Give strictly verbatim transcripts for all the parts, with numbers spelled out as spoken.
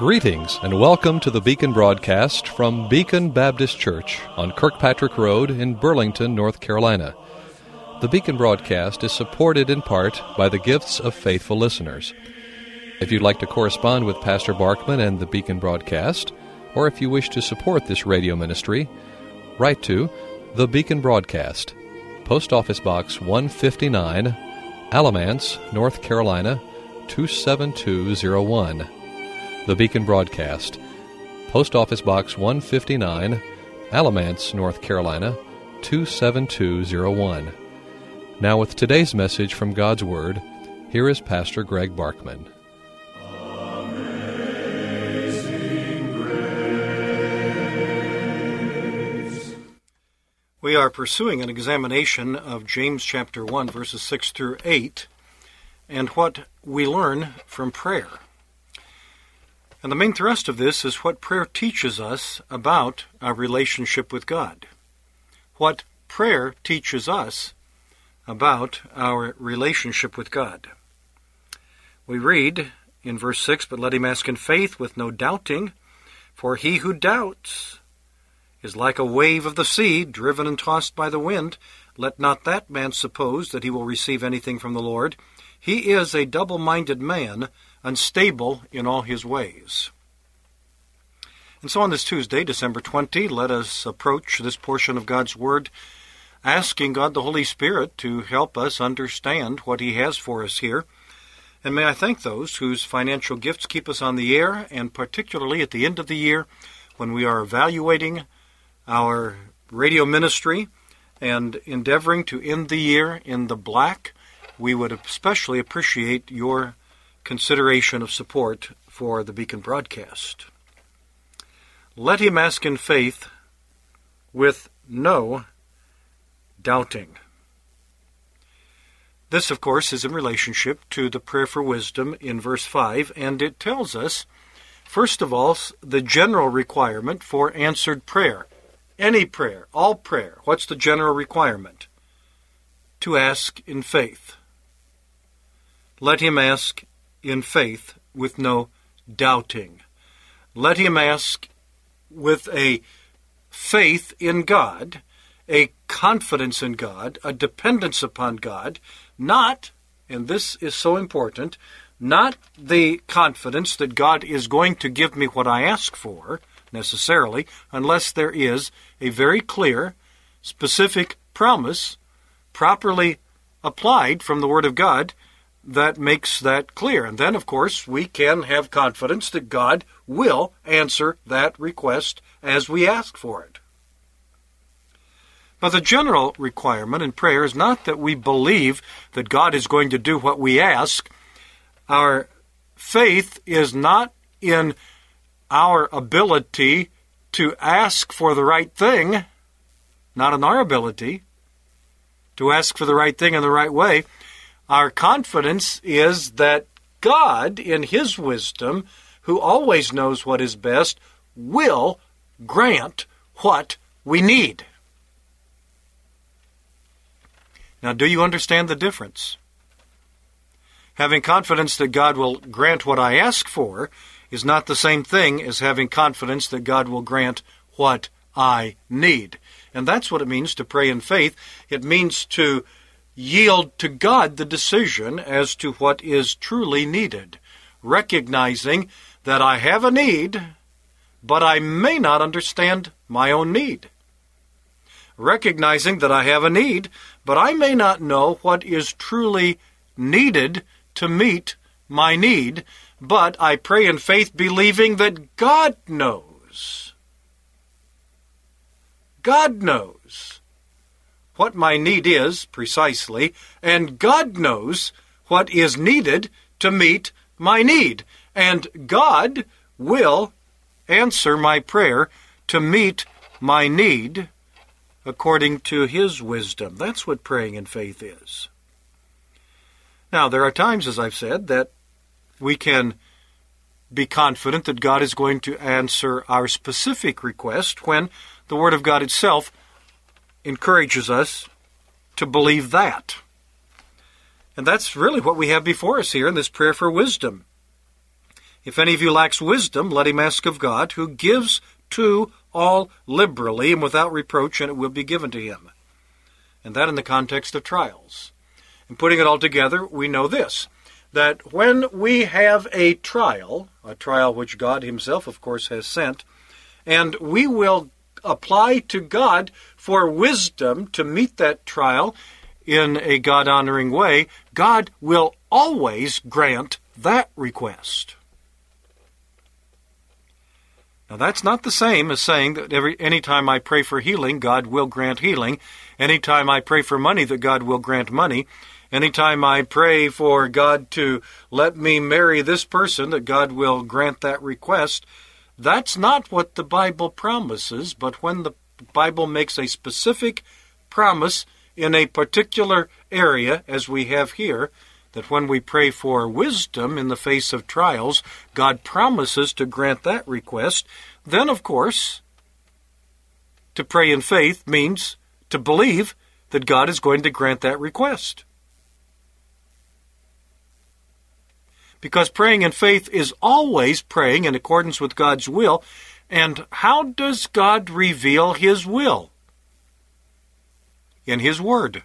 Greetings and welcome to the Beacon broadcast from Beacon Baptist Church on Kirkpatrick Road in Burlington, North Carolina. The Beacon broadcast is supported in part by the gifts of faithful listeners. If you'd like to correspond with Pastor Barkman and the Beacon broadcast, or if you wish to support this radio ministry, write to The Beacon Broadcast, Post Office Box one fifty-nine, Alamance, North Carolina, two seven two zero one. The Beacon Broadcast, Post Office Box one fifty-nine, Alamance, North Carolina, two seven two zero one. Now with today's message from God's Word, here is Pastor Greg Barkman. We are pursuing an examination of James chapter one, verses six through eight, and what we learn from prayer. And the main thrust of this is what prayer teaches us about our relationship with God. What prayer teaches us about our relationship with God. We read in verse six, "But let him ask in faith with no doubting, for he who doubts is like a wave of the sea, driven and tossed by the wind. Let not that man suppose that he will receive anything from the Lord. He is a double-minded man, unstable in all his ways." And so on this Tuesday, December twentieth, let us approach this portion of God's Word, asking God the Holy Spirit to help us understand what He has for us here. And may I thank those whose financial gifts keep us on the air, and particularly at the end of the year, when we are evaluating our radio ministry and endeavoring to end the year in the black, we would especially appreciate your consideration of support for the Beacon broadcast. Let him ask in faith with no doubting. This, of course, is in relationship to the prayer for wisdom in verse five, and it tells us, first of all, the general requirement for answered prayer. Any prayer, all prayer, what's the general requirement? To ask in faith. Let him ask in faith with no doubting. Let him ask with a faith in God, a confidence in God, a dependence upon God, not, and this is so important, not the confidence that God is going to give me what I ask for, necessarily, unless there is a very clear, specific promise, properly applied from the Word of God, that makes that clear. And then, of course, we can have confidence that God will answer that request as we ask for it. But the general requirement in prayer is not that we believe that God is going to do what we ask. Our faith is not in our ability to ask for the right thing, not in our ability to ask for the right thing in the right way. Our confidence is that God, in His wisdom, who always knows what is best, will grant what we need. Now, do you understand the difference? Having confidence that God will grant what I ask for is not the same thing as having confidence that God will grant what I need. And that's what it means to pray in faith. It means to yield to God the decision as to what is truly needed, recognizing that I have a need, but I may not understand my own need. Recognizing that I have a need, but I may not know what is truly needed to meet my need, but I pray in faith believing that God knows. God knows what my need is precisely, and God knows what is needed to meet my need. And God will answer my prayer to meet my need according to His wisdom. That's what praying in faith is. Now, there are times, as I've said, that we can be confident that God is going to answer our specific request when the Word of God itself encourages us to believe that. And that's really what we have before us here in this prayer for wisdom. If any of you lacks wisdom, let him ask of God, who gives to all liberally and without reproach, and it will be given to him. And that in the context of trials. And putting it all together, we know this, that when we have a trial, a trial which God himself, of course, has sent, and we will apply to God for wisdom to meet that trial in a God-honoring way, God will always grant that request. Now, that's not the same as saying that every anytime I pray for healing, God will grant healing. Anytime I pray for money, that God will grant money. Anytime I pray for God to let me marry this person, that God will grant that request. That's not what the Bible promises, but when the Bible makes a specific promise in a particular area, as we have here, that when we pray for wisdom in the face of trials, God promises to grant that request, then, of course, to pray in faith means to believe that God is going to grant that request. Because praying in faith is always praying in accordance with God's will. And how does God reveal his will? In his word.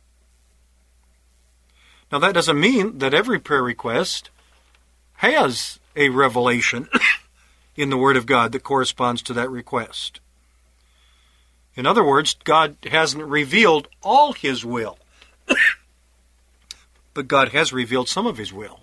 Now, that doesn't mean that every prayer request has a revelation in the Word of God that corresponds to that request. In other words, God hasn't revealed all his will, but God has revealed some of his will.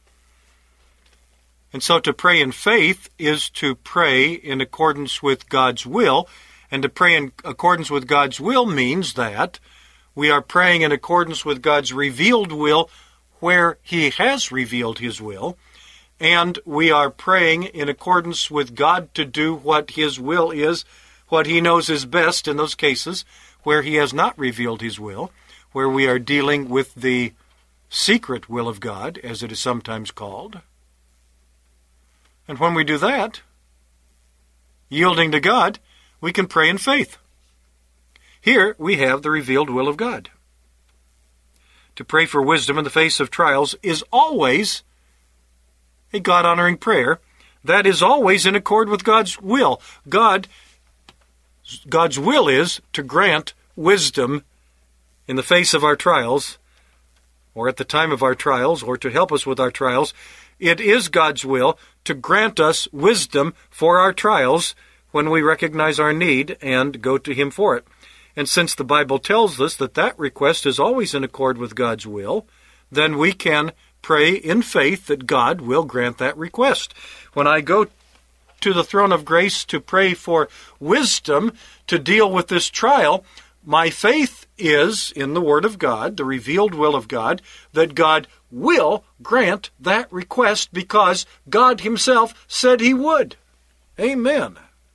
And so to pray in faith is to pray in accordance with God's will, and to pray in accordance with God's will means that we are praying in accordance with God's revealed will where he has revealed his will, and we are praying in accordance with God to do what his will is, what he knows is best in those cases where he has not revealed his will, where we are dealing with the secret will of God, as it is sometimes called. And when we do that, yielding to God, we can pray in faith. Here we have the revealed will of God. To pray for wisdom in the face of trials is always a God-honoring prayer. That is always in accord with God's will. God, God's will is to grant wisdom in the face of our trials, or at the time of our trials, or to help us with our trials. It is God's will to grant us wisdom for our trials when we recognize our need and go to him for it. And since the Bible tells us that that request is always in accord with God's will, then we can pray in faith that God will grant that request. When I go to the throne of grace to pray for wisdom to deal with this trial, my faith is in the Word of God, the revealed will of God, that God will grant that request because God himself said he would. Amen.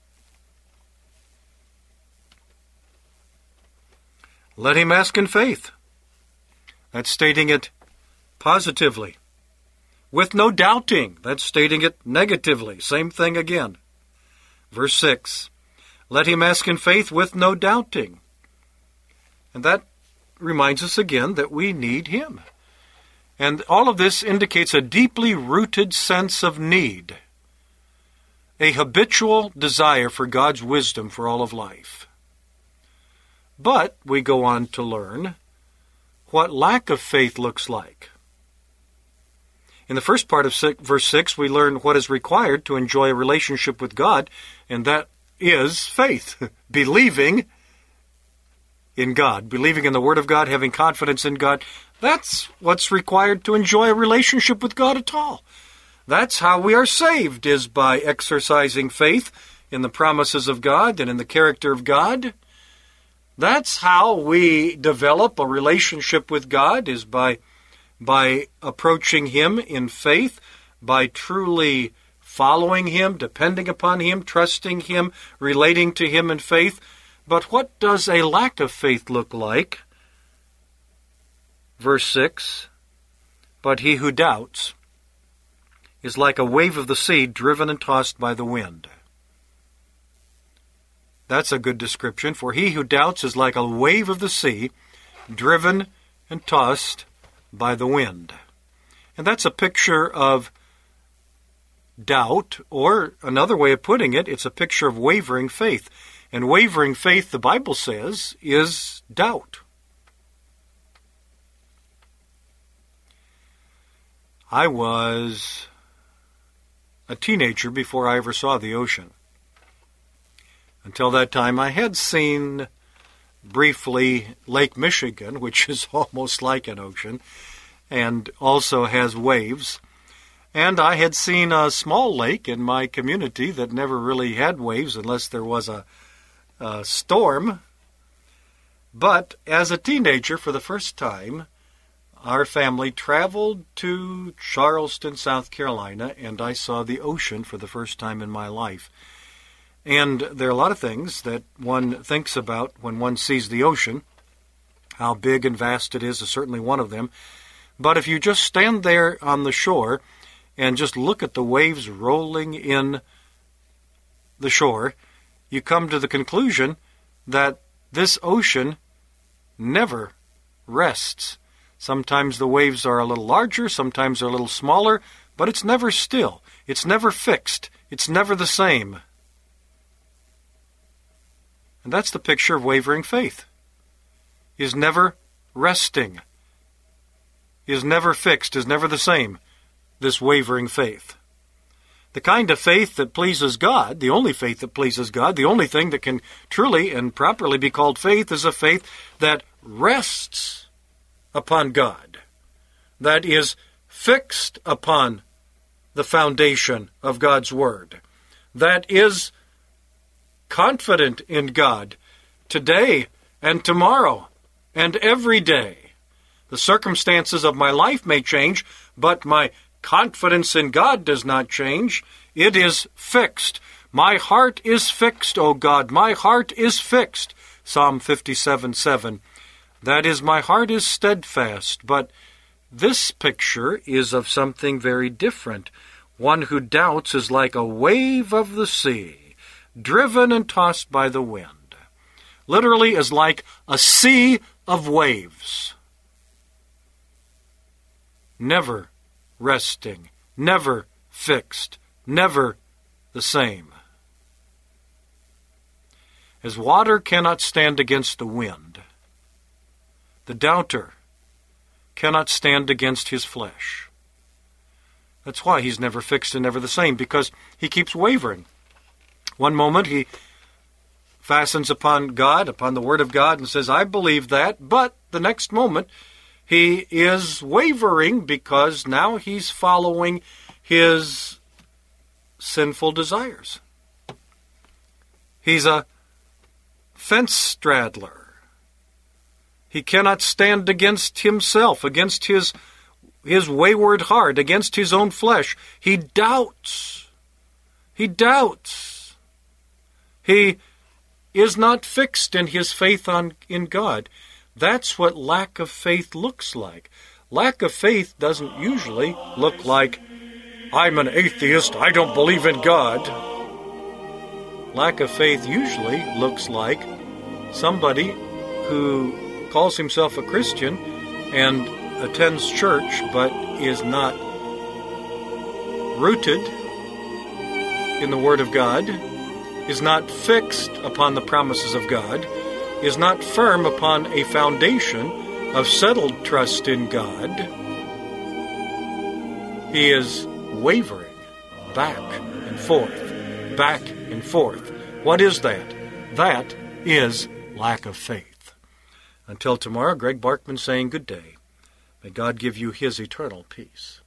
Let him ask in faith. That's stating it positively. With no doubting. That's stating it negatively. Same thing again. Verse six. Let him ask in faith with no doubting. And that reminds us again that we need him. And all of this indicates a deeply rooted sense of need. A habitual desire for God's wisdom for all of life. But we go on to learn what lack of faith looks like. In the first part of verse six, we learn what is required to enjoy a relationship with God, and that is faith, believing in God, believing in the Word of God, having confidence in God. That's what's required to enjoy a relationship with God at all. That's how we are saved, is by exercising faith in the promises of God and in the character of God. That's how we develop a relationship with God, is by, by approaching him in faith, by truly following him, depending upon him, trusting him, relating to him in faith. But what does a lack of faith look like? Verse six, but he who doubts is like a wave of the sea driven and tossed by the wind. That's a good description, for he who doubts is like a wave of the sea, driven and tossed by the wind. And that's a picture of doubt, or another way of putting it, it's a picture of wavering faith. And wavering faith, the Bible says, is doubt. I was a teenager before I ever saw the ocean. Until that time, I had seen briefly Lake Michigan, which is almost like an ocean, and also has waves. And I had seen a small lake in my community that never really had waves unless there was a, a storm. But as a teenager, for the first time, our family traveled to Charleston, South Carolina, and I saw the ocean for the first time in my life. And there are a lot of things that one thinks about when one sees the ocean. How big and vast it is is certainly one of them. But if you just stand there on the shore and just look at the waves rolling in the shore, you come to the conclusion that this ocean never rests. Sometimes the waves are a little larger, sometimes they're a little smaller, but it's never still. It's never fixed. It's never the same. And that's the picture of wavering faith. Is never resting. Is never fixed, is never the same. This wavering faith. The kind of faith that pleases God, the only faith that pleases God, the only thing that can truly and properly be called faith is a faith that rests upon God, that is fixed upon the foundation of God's Word, that is confident in God today and tomorrow and every day. The circumstances of my life may change, but my confidence in God does not change. It is fixed. My heart is fixed, O God. My heart is fixed. Psalm fifty-seven seven. That is, my heart is steadfast. But this picture is of something very different. One who doubts is like a wave of the sea, driven and tossed by the wind. Literally is like a sea of waves. Never resting, never fixed, never the same. As water cannot stand against the wind, the doubter cannot stand against his flesh. That's why he's never fixed and never the same, because he keeps wavering. One moment he fastens upon God, upon the Word of God, and says, I believe that, but the next moment he is wavering because now he's following his sinful desires. He's a fence straddler. He cannot stand against himself, against his, his wayward heart, against his own flesh. He doubts. He doubts. He is not fixed in his faith on, in God. That's what lack of faith looks like. Lack of faith doesn't usually look like, I'm an atheist, I don't believe in God. Lack of faith usually looks like somebody who calls himself a Christian and attends church but is not rooted in the Word of God, is not fixed upon the promises of God, is not firm upon a foundation of settled trust in God. He is wavering back and forth, back and forth. What is that? That is lack of faith. Until tomorrow, Greg Barkman saying good day. May God give you His eternal peace.